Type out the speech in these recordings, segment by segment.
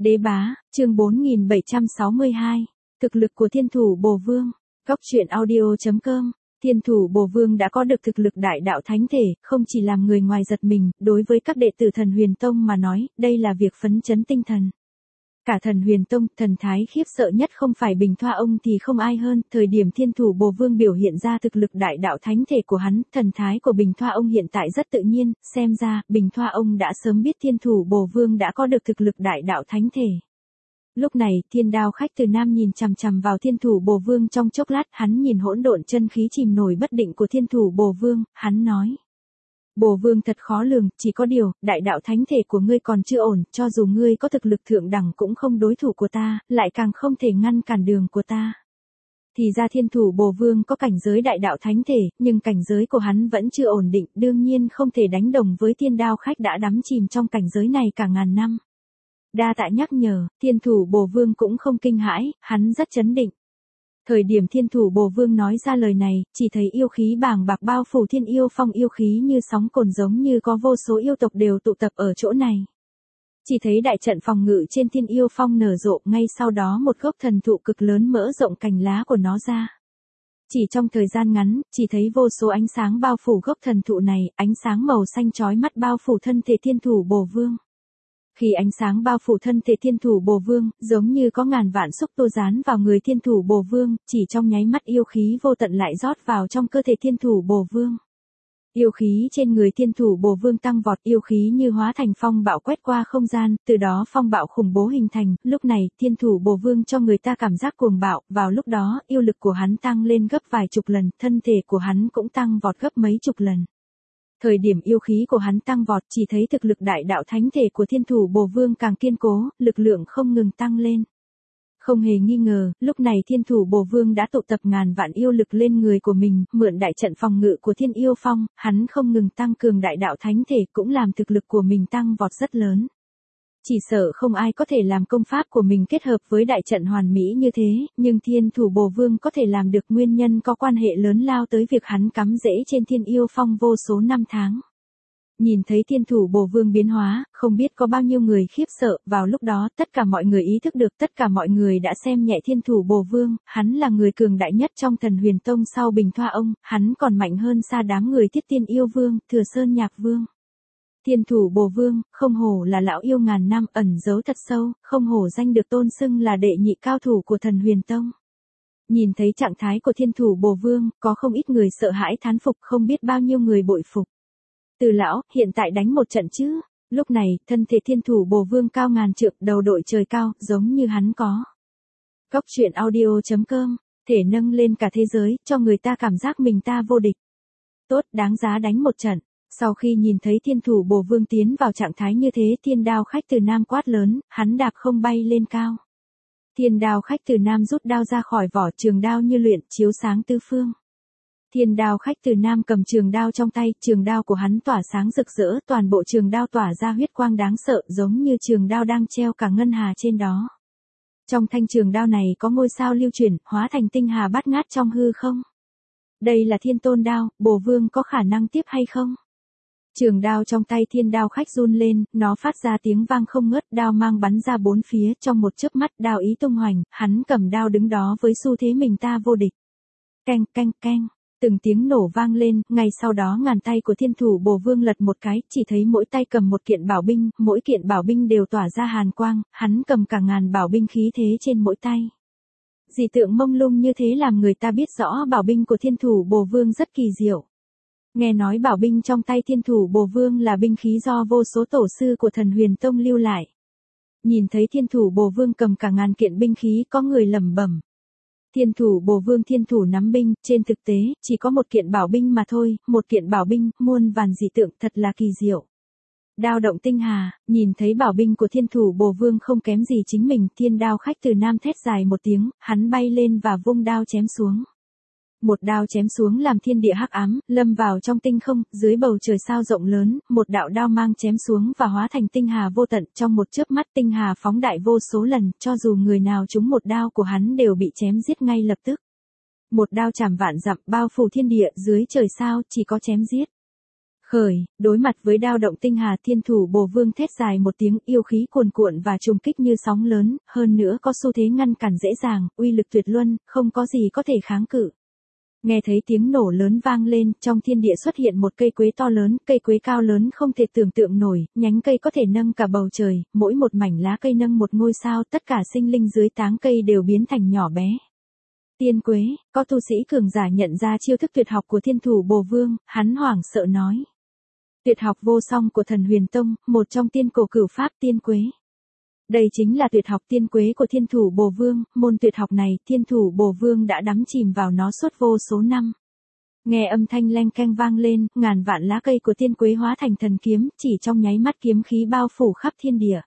Đế bá, chương 4762. Thực lực của thiên thủ Bồ Vương. Góc truyện audio.com. Thiên thủ Bồ Vương đã có được thực lực đại đạo thánh thể, không chỉ làm người ngoài giật mình, đối với các đệ tử Thần Huyền Tông mà nói, đây là việc phấn chấn tinh thần. Cả Thần Huyền Tông, thần thái khiếp sợ nhất không phải Bình Thoa ông thì không ai hơn, thời điểm thiên thủ Bồ Vương biểu hiện ra thực lực đại đạo thánh thể của hắn, thần thái của Bình Thoa ông hiện tại rất tự nhiên, xem ra, Bình Thoa ông đã sớm biết thiên thủ Bồ Vương đã có được thực lực đại đạo thánh thể. Lúc này, Thiên Đao khách từ Nam nhìn chằm chằm vào thiên thủ Bồ Vương trong chốc lát, hắn nhìn hỗn độn chân khí chìm nổi bất định của thiên thủ Bồ Vương, hắn nói. Bồ Vương thật khó lường, chỉ có điều, đại đạo thánh thể của ngươi còn chưa ổn, cho dù ngươi có thực lực thượng đẳng cũng không đối thủ của ta, lại càng không thể ngăn cản đường của ta. Thì ra thiên thủ Bồ Vương có cảnh giới đại đạo thánh thể, nhưng cảnh giới của hắn vẫn chưa ổn định, đương nhiên không thể đánh đồng với Thiên Đao khách đã đắm chìm trong cảnh giới này cả ngàn năm. Đa tạ nhắc nhở, thiên thủ Bồ Vương cũng không kinh hãi, hắn rất chấn định. Thời điểm thiên thủ Bồ Vương nói ra lời này, chỉ thấy yêu khí bàng bạc bao phủ thiên yêu phong, yêu khí như sóng cồn giống như có vô số yêu tộc đều tụ tập ở chỗ này. Chỉ thấy đại trận phòng ngự trên thiên yêu phong nở rộ, ngay sau đó một gốc thần thụ cực lớn mở rộng cành lá của nó ra. Chỉ trong thời gian ngắn, chỉ thấy vô số ánh sáng bao phủ gốc thần thụ này, ánh sáng màu xanh chói mắt bao phủ thân thể thiên thủ Bồ Vương. Khi ánh sáng bao phủ thân thể thiên thủ Bồ Vương, giống như có ngàn vạn xúc tu dán vào người thiên thủ Bồ Vương, chỉ trong nháy mắt yêu khí vô tận lại rót vào trong cơ thể thiên thủ Bồ Vương. Yêu khí trên người thiên thủ Bồ Vương tăng vọt, yêu khí như hóa thành phong bạo quét qua không gian, từ đó phong bạo khủng bố hình thành, lúc này, thiên thủ Bồ Vương cho người ta cảm giác cuồng bạo, vào lúc đó, yêu lực của hắn tăng lên gấp vài chục lần, thân thể của hắn cũng tăng vọt gấp mấy chục lần. Thời điểm yêu khí của hắn tăng vọt, chỉ thấy thực lực đại đạo thánh thể của thiên thủ Bồ Vương càng kiên cố, lực lượng không ngừng tăng lên. Không hề nghi ngờ, lúc này thiên thủ Bồ Vương đã tụ tập ngàn vạn yêu lực lên người của mình, mượn đại trận phòng ngự của thiên yêu phong, hắn không ngừng tăng cường đại đạo thánh thể cũng làm thực lực của mình tăng vọt rất lớn. Chỉ sợ không ai có thể làm công pháp của mình kết hợp với đại trận hoàn mỹ như thế, nhưng thiên thủ Bồ Vương có thể làm được, nguyên nhân có quan hệ lớn lao tới việc hắn cắm rễ trên thiên yêu phong vô số năm tháng. Nhìn thấy thiên thủ Bồ Vương biến hóa, không biết có bao nhiêu người khiếp sợ, vào lúc đó tất cả mọi người ý thức được, tất cả mọi người đã xem nhẹ thiên thủ Bồ Vương, hắn là người cường đại nhất trong Thần Huyền Tông sau Bình Thoa ông, hắn còn mạnh hơn xa đám người Thiết Tiên Yêu Vương, Thừa Sơn Nhạc Vương. Thiên thủ Bồ Vương, không hổ là lão yêu ngàn năm, ẩn giấu thật sâu, không hổ danh được tôn xưng là đệ nhị cao thủ của Thần Huyền Tông. Nhìn thấy trạng thái của thiên thủ Bồ Vương, có không ít người sợ hãi thán phục, không biết bao nhiêu người bội phục. Từ lão, hiện tại đánh một trận chứ. Lúc này, thân thể thiên thủ Bồ Vương cao ngàn trượng, đầu đội trời cao, giống như hắn có. Góc truyện audio.com, thể nâng lên cả thế giới, cho người ta cảm giác mình ta vô địch. Tốt, đáng giá đánh một trận. Sau khi nhìn thấy thiên thủ Bồ Vương tiến vào trạng thái như thế, Thiên Đao khách từ Nam quát lớn, hắn đạp không bay lên cao. Thiên Đao khách từ Nam rút đao ra khỏi vỏ, trường đao như luyện, chiếu sáng tứ phương. Thiên Đao khách từ Nam cầm trường đao trong tay, trường đao của hắn tỏa sáng rực rỡ, toàn bộ trường đao tỏa ra huyết quang đáng sợ, giống như trường đao đang treo cả ngân hà trên đó. Trong thanh trường đao này có ngôi sao lưu chuyển, hóa thành tinh hà bát ngát trong hư không. Đây là Thiên Tôn đao, Bồ Vương có khả năng tiếp hay không? Trường đao trong tay Thiên Đao khách run lên, nó phát ra tiếng vang không ngớt, đao mang bắn ra bốn phía, trong một chớp mắt đao ý tung hoành, hắn cầm đao đứng đó với xu thế mình ta vô địch. Canh canh canh, từng tiếng nổ vang lên, ngay sau đó ngàn tay của thiên thủ Bồ Vương lật một cái, chỉ thấy mỗi tay cầm một kiện bảo binh, mỗi kiện bảo binh đều tỏa ra hàn quang, hắn cầm cả ngàn bảo binh khí thế trên mỗi tay. Dị tượng mông lung như thế làm người ta biết rõ bảo binh của thiên thủ Bồ Vương rất kỳ diệu. Nghe nói bảo binh trong tay thiên thủ Bồ Vương là binh khí do vô số tổ sư của Thần Huyền Tông lưu lại. Nhìn thấy thiên thủ Bồ Vương cầm cả ngàn kiện binh khí, có người lẩm bẩm. Thiên thủ Bồ Vương thiên thủ nắm binh, trên thực tế, chỉ có một kiện bảo binh mà thôi, một kiện bảo binh, muôn vàn dị tượng, thật là kỳ diệu. Đao động tinh hà, nhìn thấy bảo binh của thiên thủ Bồ Vương không kém gì chính mình, Thiên Đao khách từ Nam thét dài một tiếng, hắn bay lên và vung đao chém xuống. Một đao chém xuống làm thiên địa hắc ám, lâm vào trong tinh không, dưới bầu trời sao rộng lớn, một đạo đao mang chém xuống và hóa thành tinh hà vô tận, trong một chớp mắt tinh hà phóng đại vô số lần, cho dù người nào trúng một đao của hắn đều bị chém giết ngay lập tức. Một đao chảm vạn dặm, bao phủ thiên địa, dưới trời sao, chỉ có chém giết. Khởi, đối mặt với đao động tinh hà, thiên thủ bồ vương thét dài một tiếng, yêu khí cuồn cuộn và trùng kích như sóng lớn, hơn nữa có xu thế ngăn cản dễ dàng, uy lực tuyệt luân, không có gì có thể kháng cự. Nghe thấy tiếng nổ lớn vang lên, trong thiên địa xuất hiện một cây quế to lớn, cây quế cao lớn không thể tưởng tượng nổi, nhánh cây có thể nâng cả bầu trời, mỗi một mảnh lá cây nâng một ngôi sao, tất cả sinh linh dưới táng cây đều biến thành nhỏ bé. Tiên quế, có tu sĩ cường giả nhận ra chiêu thức tuyệt học của thiên thủ bồ vương, hắn hoảng sợ nói. Tuyệt học vô song của Thần Huyền Tông, một trong tiên cổ cửu pháp tiên quế. Đây chính là tuyệt học tiên quế của thiên thủ bồ vương, môn tuyệt học này, thiên thủ bồ vương đã đắm chìm vào nó suốt vô số năm. Nghe âm thanh leng keng vang lên, ngàn vạn lá cây của tiên quế hóa thành thần kiếm, chỉ trong nháy mắt kiếm khí bao phủ khắp thiên địa.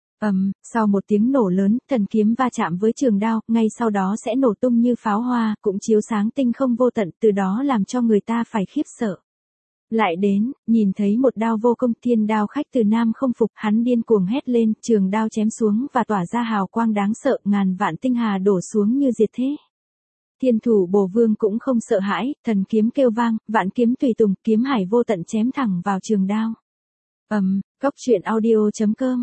Sau một tiếng nổ lớn, thần kiếm va chạm với trường đao, ngay sau đó sẽ nổ tung như pháo hoa, cũng chiếu sáng tinh không vô tận, từ đó làm cho người ta phải khiếp sợ. Lại đến, nhìn thấy một đao vô công, thiên đao khách từ Nam không phục, hắn điên cuồng hét lên, trường đao chém xuống và tỏa ra hào quang đáng sợ, ngàn vạn tinh hà đổ xuống như diệt thế. Thiên thủ bồ vương cũng không sợ hãi, thần kiếm kêu vang, vạn kiếm tùy tùng, kiếm hải vô tận chém thẳng vào trường đao. Cốc truyện audio.com.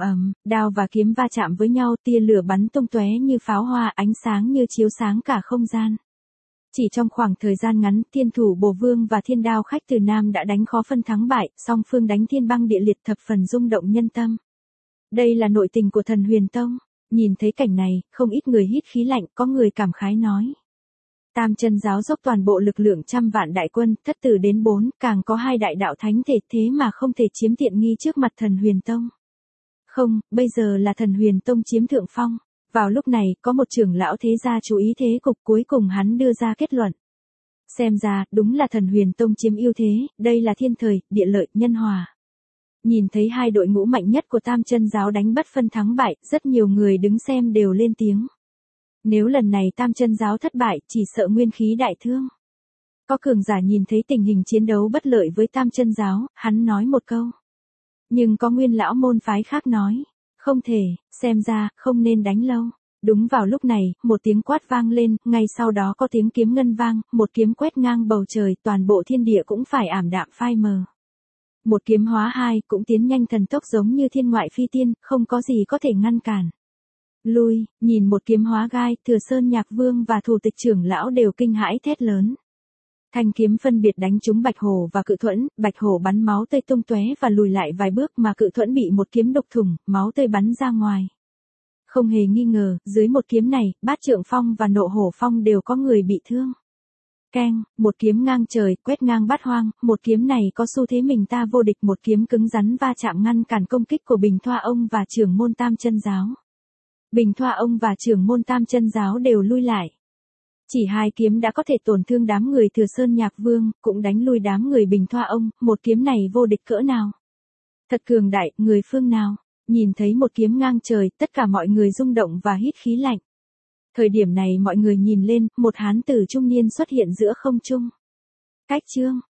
Đao và kiếm va chạm với nhau, tia lửa bắn tung tóe như pháo hoa, ánh sáng như chiếu sáng cả không gian. Chỉ trong khoảng thời gian ngắn, thiên thủ bồ vương và thiên đao khách từ Nam đã đánh khó phân thắng bại, song phương đánh thiên băng địa liệt, thập phần rung động nhân tâm. Đây là nội tình của Thần Huyền Tông. Nhìn thấy cảnh này, không ít người hít khí lạnh, có người cảm khái nói. Tam chân giáo dốc toàn bộ lực lượng trăm vạn đại quân, thất tử đến 4, càng có 2 đại đạo thánh thể, thế mà không thể chiếm tiện nghi trước mặt Thần Huyền Tông. Không, bây giờ là Thần Huyền Tông chiếm thượng phong. Vào lúc này, có một trưởng lão thế gia chú ý thế cục, cuối cùng hắn đưa ra kết luận. Xem ra, đúng là Thần Huyền Tông chiếm ưu thế, đây là thiên thời, địa lợi, nhân hòa. Nhìn thấy hai đội ngũ mạnh nhất của Tam chân giáo đánh bất phân thắng bại, rất nhiều người đứng xem đều lên tiếng. Nếu lần này Tam chân giáo thất bại, chỉ sợ nguyên khí đại thương. Có cường giả nhìn thấy tình hình chiến đấu bất lợi với Tam chân giáo, hắn nói một câu. Nhưng có nguyên lão môn phái khác nói. Không thể, xem ra, không nên đánh lâu. Đúng vào lúc này, một tiếng quát vang lên, ngay sau đó có tiếng kiếm ngân vang, một kiếm quét ngang bầu trời, toàn bộ thiên địa cũng phải ảm đạm phai mờ. Một kiếm hóa 2, cũng tiến nhanh thần tốc giống như thiên ngoại phi tiên, không có gì có thể ngăn cản. Lui, nhìn một kiếm hóa gai, Thừa Sơn Nhạc Vương và thủ tịch trưởng lão đều kinh hãi thét lớn. Thanh kiếm phân biệt đánh trúng Bạch Hổ và Cự Thuẫn, Bạch Hổ bắn máu tươi tung tóe và lùi lại vài bước, mà Cự Thuẫn bị một kiếm đục thủng, máu tươi bắn ra ngoài. Không hề nghi ngờ, dưới một kiếm này, Bát Trượng Phong và Nộ Hổ Phong đều có người bị thương. Keng, một kiếm ngang trời, quét ngang bát hoang, một kiếm này có xu thế mình ta vô địch, một kiếm cứng rắn va chạm ngăn cản công kích của Bình Thoa Ông và trưởng môn Tam chân giáo. Bình Thoa Ông và trưởng môn Tam chân giáo đều lui lại. Chỉ 2 kiếm đã có thể tổn thương đám người Thừa Sơn Nhạc Vương, cũng đánh lui đám người Bình Thoa Ông, một kiếm này vô địch cỡ nào. Thật cường đại, người phương nào. Nhìn thấy một kiếm ngang trời, tất cả mọi người rung động và hít khí lạnh. Thời điểm này mọi người nhìn lên, một hán tử trung niên xuất hiện giữa không trung. Cách chương,